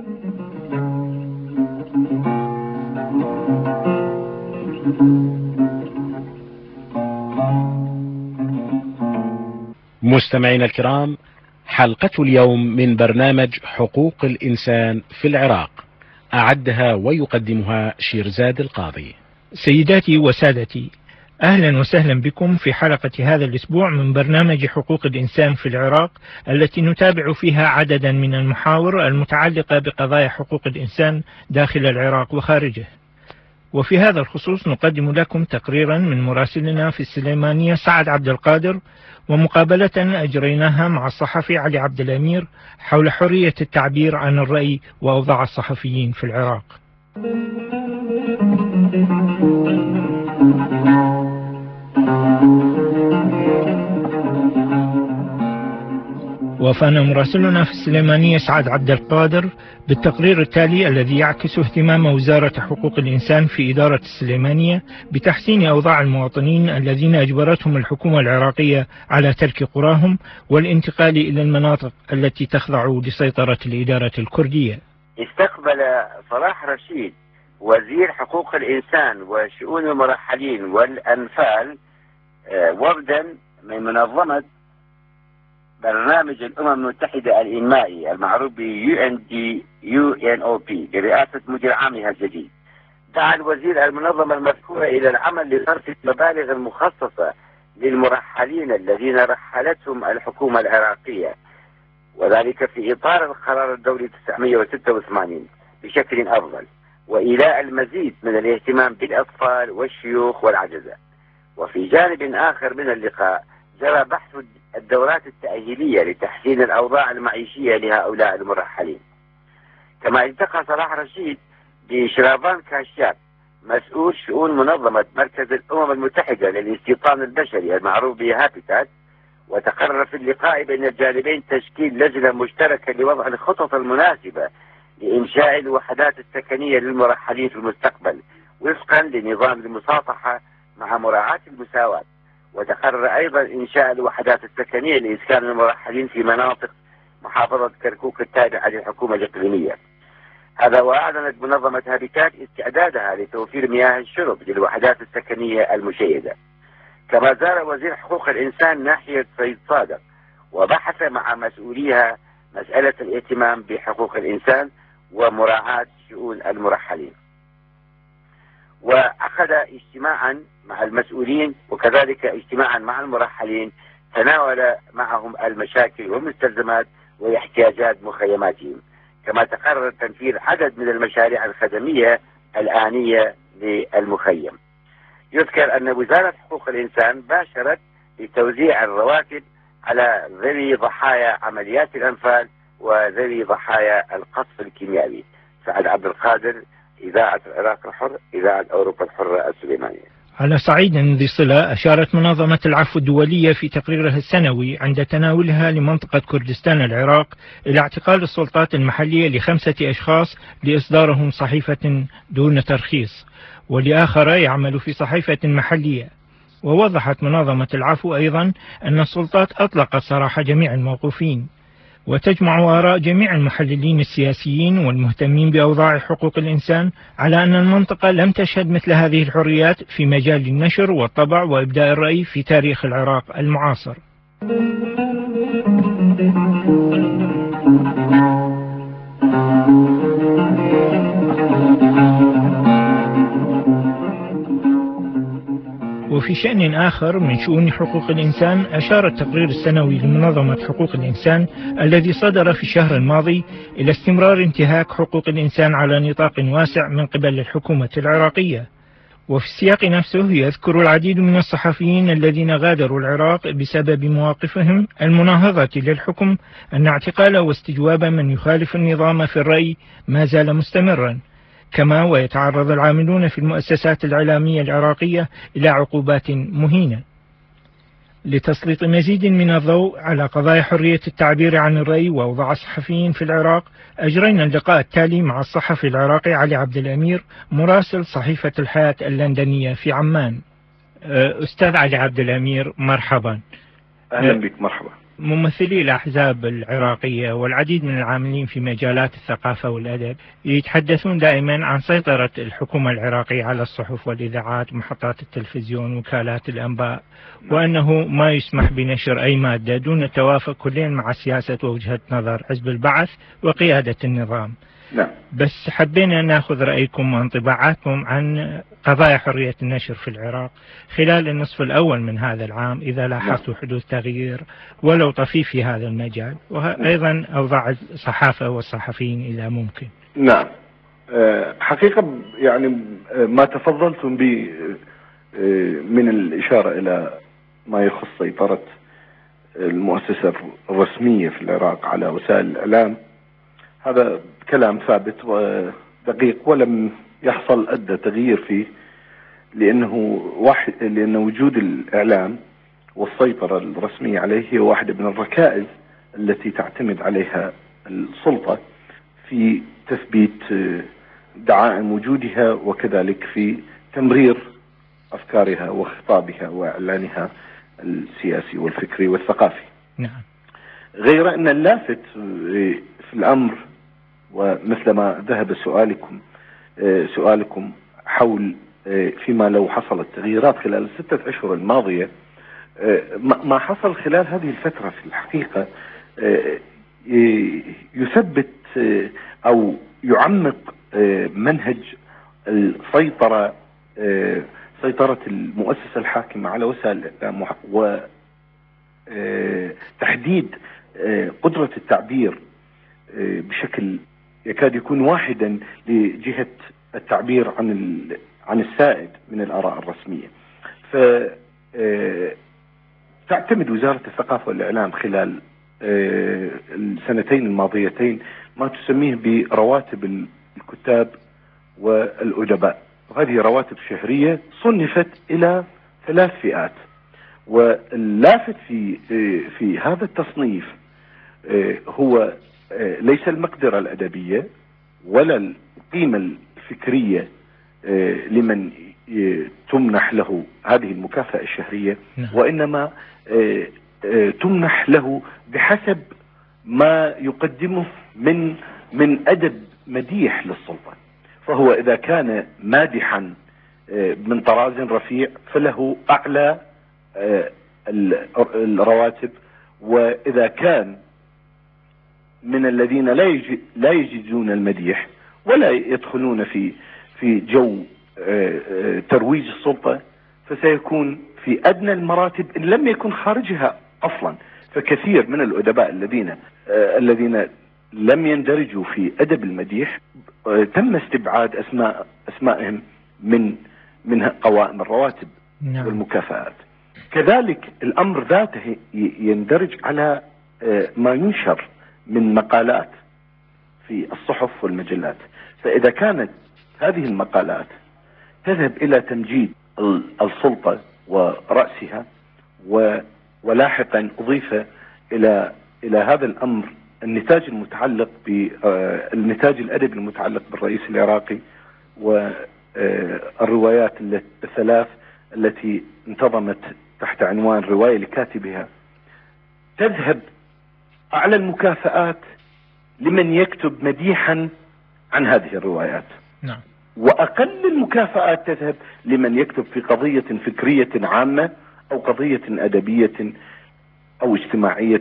Speaker 3: مستمعينا الكرام، حلقة اليوم من برنامج حقوق الإنسان في العراق أعدها ويقدمها شيرزاد القاضي.
Speaker 5: سيداتي وسادتي، أهلا وسهلا بكم في حلقة هذا الأسبوع من برنامج حقوق الإنسان في العراق، التي نتابع فيها عددا من المحاور المتعلقة بقضايا حقوق الإنسان داخل العراق وخارجه. وفي هذا الخصوص نقدم لكم تقريرا من مراسلنا في السليمانية سعد عبد القادر، ومقابلة أجريناها مع الصحفي علي عبد الأمير حول حرية التعبير عن الرأي وأوضاع الصحفيين في العراق. وفانا مراسلنا في السليمانية سعد عبد القادر بالتقرير التالي الذي يعكس اهتمام وزارة حقوق الإنسان في إدارة السليمانية بتحسين أوضاع المواطنين الذين أجبرتهم الحكومة العراقية على ترك قراهم والانتقال إلى المناطق التي تخضع لسيطرة الإدارة الكردية.
Speaker 10: استقبل صلاح رشيد وزير حقوق الإنسان وشؤون المرحلين والأنفال وفدا من منظمة برنامج الأمم المتحدة الإنمائي المعروف ب UNOP برئاسة مدير عامها الجديد. دعا الوزير المنظمة المذكورة إلى العمل لصرف المبالغ المخصصة للمرحلين الذين رحلتهم الحكومة العراقية، وذلك في إطار القرار الدولي 986 بشكل أفضل، وإيلاء المزيد من الاهتمام بالأطفال والشيوخ والعجزة. وفي جانب آخر من اللقاء جرى بحث الدورات التأهيلية لتحسين الأوضاع المعيشية لهؤلاء المرحلين. كما التقى صلاح رشيد بشرابان كاشياب مسؤول شؤون منظمة مركز الأمم المتحدة للاستيطان البشري المعروف بهابيتات، وتقرر في اللقاء بين الجانبين تشكيل لجنة مشتركة لوضع الخطط المناسبة لإنشاء الوحدات السكنية للمرحلين في المستقبل وفقا لنظام المساطحة مع مراعاة المساواة. وتقرر أيضا إنشاء الوحدات السكنية لإسكان المرحلين في مناطق محافظة كركوك التابعة للحكومة الإقليمية. هذا وأعلنت منظمة هابيتات استعدادها لتوفير مياه الشرب للوحدات السكنية المشيدة. كما زار وزير حقوق الإنسان ناحية سيد صادق وبحث مع مسؤوليها مسألة الاهتمام بحقوق الإنسان ومراعاة شؤون المرحلين. وعقد اجتماعا مع المسؤولين وكذلك اجتماعا مع المرحلين تناول معهم المشاكل والمستلزمات واحتياجات مخيماتهم. كما تقرر تنفيذ عدد من المشاريع الخدمية الآنية للمخيم. يذكر أن وزارة حقوق الإنسان باشرت بتوزيع الرواتب على ذوي ضحايا عمليات الأنفال وذوي ضحايا القصف الكيميائي. سعد عبد القادر، إذاعة العراق الحر، إذاعة أوروبا الحرة السليمانية.
Speaker 5: على صعيد ذي صلة، أشارت منظمة العفو الدولية في تقريرها السنوي عند تناولها لمنطقة كردستان العراق إلى اعتقال السلطات المحلية ل5 أشخاص لإصدارهم صحيفة دون ترخيص، ولآخر يعمل في صحيفة محلية. ووضحت منظمة العفو أيضا أن السلطات أطلقت سراح جميع الموقوفين، وتجمع آراء جميع المحللين السياسيين والمهتمين بأوضاع حقوق الإنسان على أن المنطقة لم تشهد مثل هذه الحريات في مجال النشر والطبع وإبداء الرأي في تاريخ العراق المعاصر. وفي شأن آخر من شؤون حقوق الإنسان، أشار التقرير السنوي لمنظمة حقوق الإنسان الذي صدر في الشهر الماضي إلى استمرار انتهاك حقوق الإنسان على نطاق واسع من قبل الحكومة العراقية. وفي السياق نفسه يذكر العديد من الصحفيين الذين غادروا العراق بسبب مواقفهم المناهضة للحكم أن اعتقال واستجواب من يخالف النظام في الرأي ما زال مستمرا. كما ويتعرض العاملون في المؤسسات الإعلامية العراقية إلى عقوبات مهينة. لتسليط مزيد من الضوء على قضايا حرية التعبير عن الرأي وأوضاع الصحفيين في العراق، أجرينا اللقاء التالي مع الصحفي العراقي علي عبد الأمير مراسل صحيفة الحياة اللندنية في عمان. أستاذ علي عبد الأمير، مرحبا.
Speaker 11: أهلا بك. مرحبا.
Speaker 5: ممثلي الأحزاب العراقية والعديد من العاملين في مجالات الثقافة والأدب يتحدثون دائما عن سيطرة الحكومة العراقية على الصحف والإذاعات، محطات التلفزيون، وكالات الأنباء، وأنه ما يسمح بنشر أي مادة دون التوافق كليا مع سياسة ووجهة نظر حزب البعث وقيادة النظام.
Speaker 11: نعم.
Speaker 5: بس حبينا ناخذ رأيكم وانطباعاتكم عن قضايا حرية النشر في العراق خلال النصف الأول من هذا العام، إذا لاحظتوا حدوث تغيير ولو طفيف في هذا المجال، وأيضا أوضاع الصحافة والصحفيين إذا ممكن.
Speaker 11: نعم. حقيقة يعني ما تفضلتم به من الإشارة إلى ما يخص سيطرة المؤسسة الرسمية في العراق على وسائل الإعلام، هذا كلام ثابت ودقيق ولم يحصل أدنى تغيير فيه، لأن وجود الإعلام والسيطرة الرسمية عليه هي واحدة من الركائز التي تعتمد عليها السلطة في تثبيت دعائم وجودها، وكذلك في تمرير أفكارها وخطابها وإعلانها السياسي والفكري والثقافي.
Speaker 5: نعم.
Speaker 11: غير أن اللافت في الأمر، ومثل ما ذهب سؤالكم حول فيما لو حصلت تغييرات خلال ال6 أشهر الماضية، ما حصل خلال هذه الفترة في الحقيقة يثبت أو يعمق منهج السيطرة، سيطرة المؤسسة الحاكمة على وسائل الإعلام وتحديد قدرة التعبير بشكل يكاد يكون واحدا لجهة التعبير عن السائد من الآراء الرسمية. فتعتمد وزارة الثقافة والإعلام خلال السنتين الماضيتين ما تسميه برواتب الكتاب والأدباء، وهذه رواتب شهرية صنفت إلى 3 فئات. واللافت في هذا التصنيف هو ليس المقدرة الأدبية ولا القيمة الفكرية لمن تمنح له هذه المكافأة الشهرية، وإنما تمنح له بحسب ما يقدمه من أدب مديح للسلطة. فهو إذا كان مادحا من طراز رفيع فله أعلى الرواتب، وإذا كان من الذين لا يجدون المديح ولا يدخلون في جو ترويج السلطة فسيكون في أدنى المراتب إن لم يكن خارجها أصلا. فكثير من الأدباء الذين لم يندرجوا في أدب المديح تم استبعاد أسمائهم من قوائم الرواتب والمكافآت. كذلك الأمر ذاته يندرج على ما ينشر من مقالات في الصحف والمجلات. فإذا كانت هذه المقالات تذهب إلى تمجيد السلطة ورأسها، ولاحقا أضيف إلى هذا الأمر النتاج المتعلق بالنتاج الأدبي المتعلق بالرئيس العراقي والروايات ال3 التي انتظمت تحت عنوان رواية لكاتبها، تذهب أعلى المكافآت لمن يكتب مديحا عن هذه الروايات.
Speaker 5: نعم.
Speaker 11: وأقل المكافآت تذهب لمن يكتب في قضية فكرية عامة أو قضية أدبية أو اجتماعية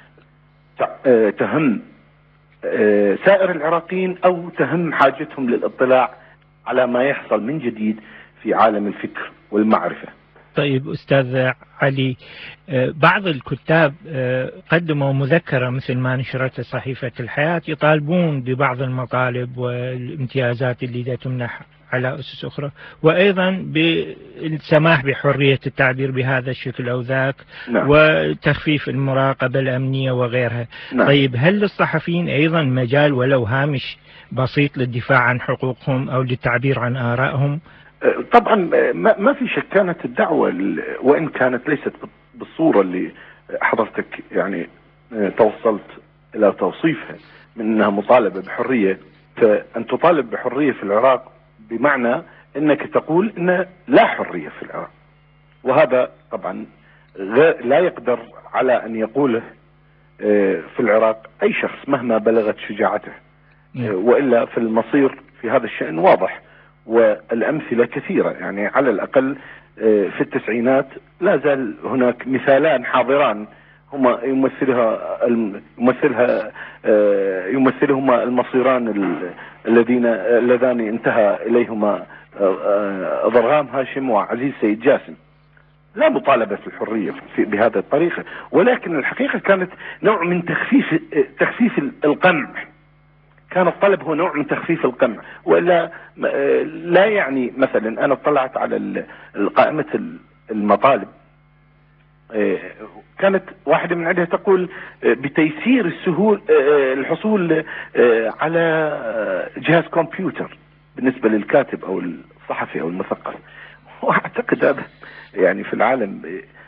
Speaker 11: تهم سائر العراقيين أو تهم حاجتهم للاطلاع على ما يحصل من جديد في عالم الفكر والمعرفة.
Speaker 5: طيب أستاذ علي، بعض الكتاب قدموا مذكرة مثل ما نشرت صحيفة الحياة يطالبون ببعض المطالب والامتيازات اللي تمنح على أسس أخرى، وأيضا بالسماح بحرية التعبير بهذا الشكل أو ذاك.
Speaker 11: نعم.
Speaker 5: وتخفيف المراقبة الأمنية وغيرها.
Speaker 11: نعم.
Speaker 5: طيب هل للصحفيين أيضا مجال ولو هامش بسيط للدفاع عن حقوقهم أو للتعبير عن آرائهم؟
Speaker 11: طبعا ما في شك كانت الدعوة وإن كانت ليست بالصورة اللي حضرتك يعني توصلت إلى توصيفها من أنها مطالبة بحرية. فأن تطالب بحرية في العراق بمعنى أنك تقول أن لا حرية في العراق، وهذا طبعا لا يقدر على أن يقوله في العراق أي شخص مهما بلغت شجاعته، وإلا في المصير في هذا الشأن واضح، والأمثلة كثيرة. يعني على الأقل في التسعينات لا زال هناك مثالان حاضران هم يمثلهما المصيران اللذان انتهى إليهما ضرغام هاشم وعزيز سيد جاسم. لا مطالبة في الحرية بهذه الطريقة، ولكن الحقيقة كانت نوع من تخفيف القمع. كان الطلب هو نوع من تخفيف القمع، وإلا لا يعني مثلا أنا اطلعت على قائمة المطالب، كانت واحدة من عندها تقول بتيسير الحصول على جهاز كمبيوتر بالنسبة للكاتب أو الصحفي أو المثقف. وأعتقد هذا يعني في العالم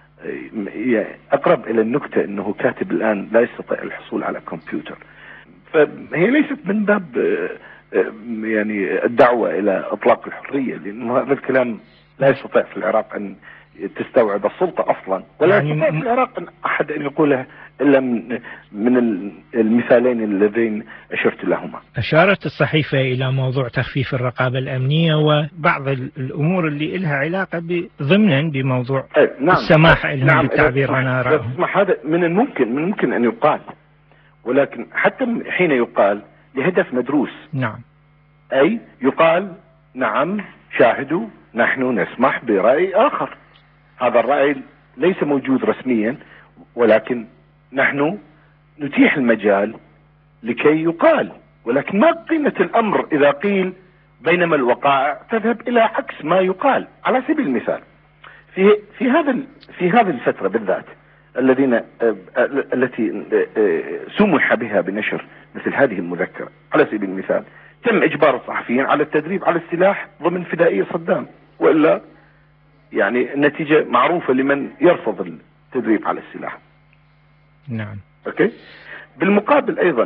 Speaker 11: أقرب إلى النكتة أنه كاتب الآن لا يستطيع الحصول على كمبيوتر. فهي ليست من باب يعني الدعوة إلى إطلاق الحرية، لأن هذا الكلام لا يستطيع في العراق أن تستوعب السلطة أصلا، ولا يستطيع في العراق أحد أن يقوله إلا من المثالين اللذين أشرت لهما.
Speaker 5: أشارت الصحيفة إلى موضوع تخفيف الرقابة الأمنية وبعض الأمور اللي لها علاقة ضمنا بموضوع السماح لهم بالتعبير عن آرائهم.
Speaker 11: هذا من الممكن أن يقال، ولكن حتى حين يقال لهدف مدروس.
Speaker 5: نعم.
Speaker 11: أي يقال نعم شاهدوا نحن نسمح برأي آخر، هذا الرأي ليس موجود رسميا، ولكن نحن نتيح المجال لكي يقال. ولكن ما قيمة الأمر إذا قيل بينما الوقائع تذهب إلى عكس ما يقال؟ على سبيل المثال في هذه الفترة بالذات التي سمح بها بنشر مثل هذه المذكرة، على سبيل المثال تم إجبار الصحفيين على التدريب على السلاح ضمن فدائية صدام، وإلا يعني النتيجة معروفة لمن يرفض التدريب على السلاح.
Speaker 5: نعم.
Speaker 11: أوكي. بالمقابل أيضا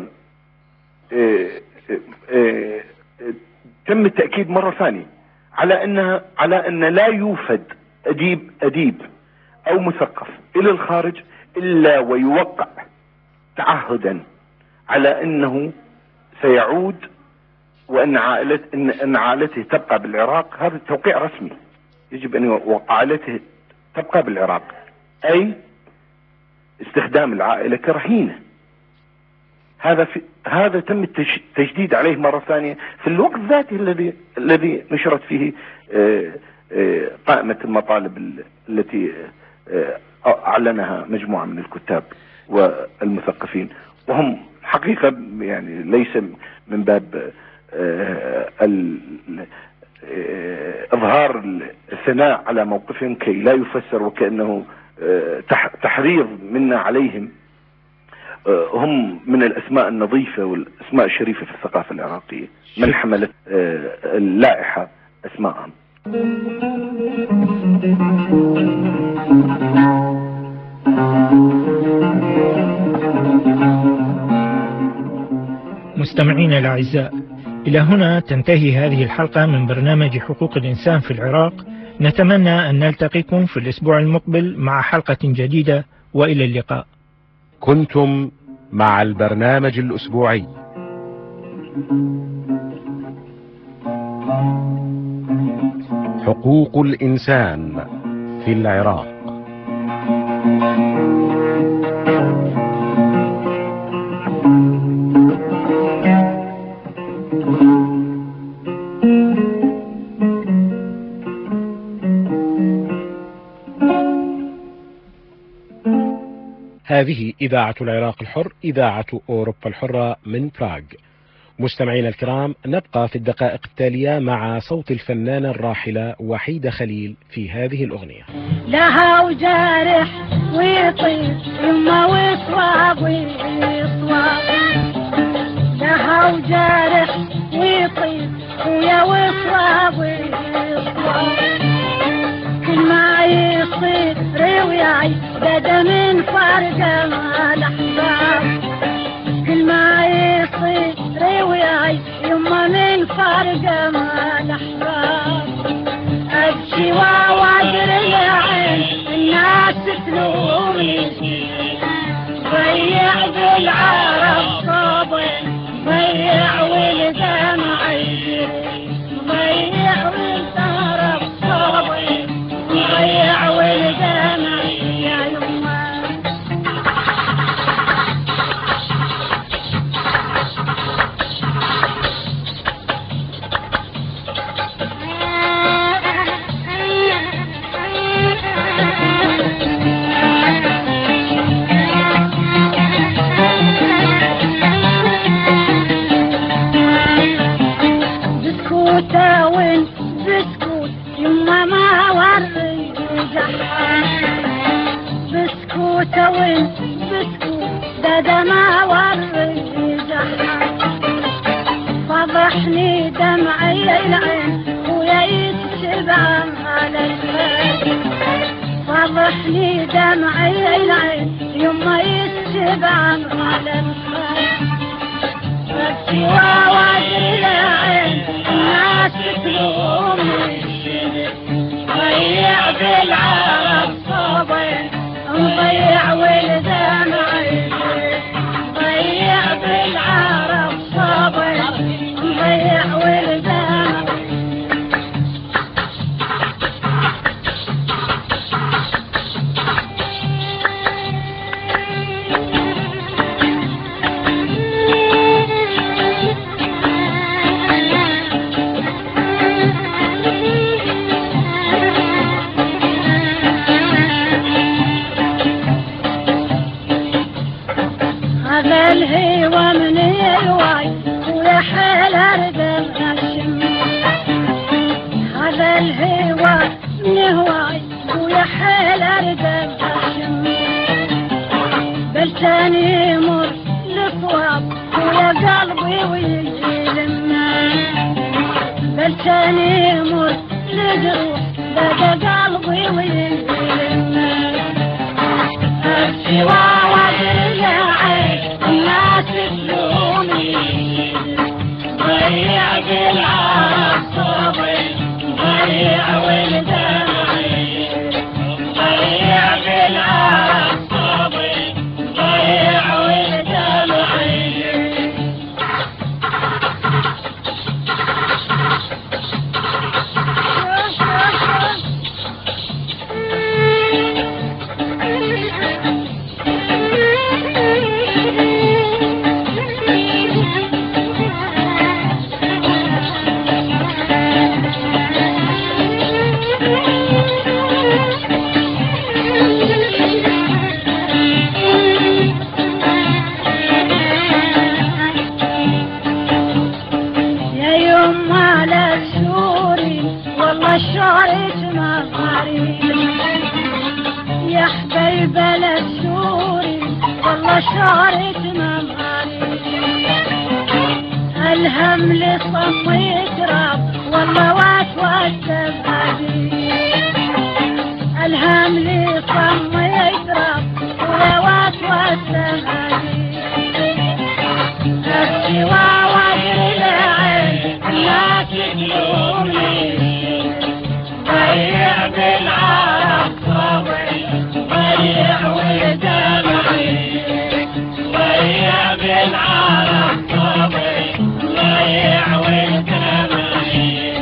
Speaker 11: تم التأكيد مرة ثانية على أن لا يوفد أديب أو مثقف إلى الخارج إلا ويوقع تعهدا على أنه سيعود وأن عائلته تبقى بالعراق. هذا التوقيع رسمي، يجب أن عائلته تبقى بالعراق، أي استخدام العائلة كرهينة. هذا تم التجديد عليه مرة ثانية في الوقت ذاته الذي نشرت فيه قائمة المطالب التي أعلنها مجموعة من الكتاب والمثقفين، وهم حقيقة يعني ليس من باب إظهار الثناء على موقفهم كي لا يفسر وكأنه تحريض منا عليهم. هم من الأسماء النظيفة والأسماء الشريفة في الثقافة العراقية، من حملت اللائحة أسماءهم.
Speaker 5: مستمعينا الأعزاء، إلى هنا تنتهي هذه الحلقة من برنامج حقوق الإنسان في العراق. نتمنى أن نلتقيكم في الأسبوع المقبل مع حلقة جديدة، وإلى اللقاء.
Speaker 3: كنتم مع البرنامج الأسبوعي حقوق الإنسان في العراق.
Speaker 12: هذه إذاعة العراق الحر، إذاعة أوروبا الحرة من براغ. مستمعينا الكرام، نبقى في الدقائق التالية مع صوت الفنانة الراحلة وحيدة خليل في هذه الأغنية.
Speaker 13: لها وجارح ويطير يما وصواب ويصواب، لها وجارح ويطير ويا وصواب ويصواب، كل ما يصير وياي بدا من فرقة مع الأحباب، كل ما يصير وياي يما من فرقة مع الأحباب، أبكي وأدري العين الناس تلومني، ضيع بالعرب صابر ضيع والدمع يجري، ضيع بالعرب صابر ضيع والدمع يا يما. بسكوتة والبسكوت ده ما ورجع فضحني دمعي العين ويا يتشبع على الخير فضحني دمعي العين يما يتشبع على الخير بس وادري العين الناس تلومني ضيع بالعرب صوبين نضيع ولدان عيني ضيع بالعرب صوبين نضيع ولدان هذا الهوى من الواي ويا حال اردم الشم هذا الهوى من الواي ويا حال اردم الشم بلساني يمر لصواب ويا قلبي ويجي لما بلساني يمر لجروح بدا قلبي ويجي لما السوا الناس تلومني ضيع بالعرب صوبي ضيع ولدان عيني ضيع بالعرب صوبي ضيع ولدان عيني شعرت مغاري يا حبيب السوري والله شعرت مغاري الهم لصفي تراب والله واسوس بهدي الهم لصفي تراب والله واسوس بهدي السوا وادري العين لا تلومني ضيع بالعرب صوبي ضيع ولدان عيني ضيع بالعرب صوبي ضيع ولدان عيني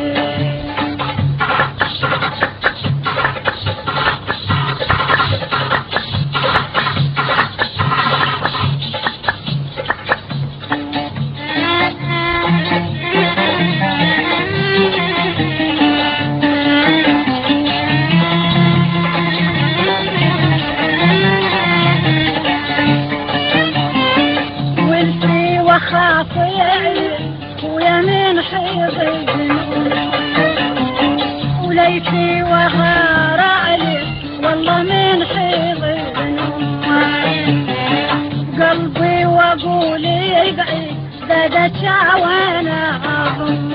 Speaker 13: خاف يعين ويا من حيض وليتي وغار عليه والله من حيض قلبي وقولي بعيد بدت شعوانا عظم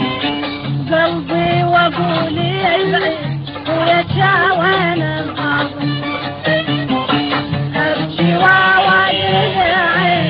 Speaker 13: قلبي وقولي بعيد ويا شعوانا عظم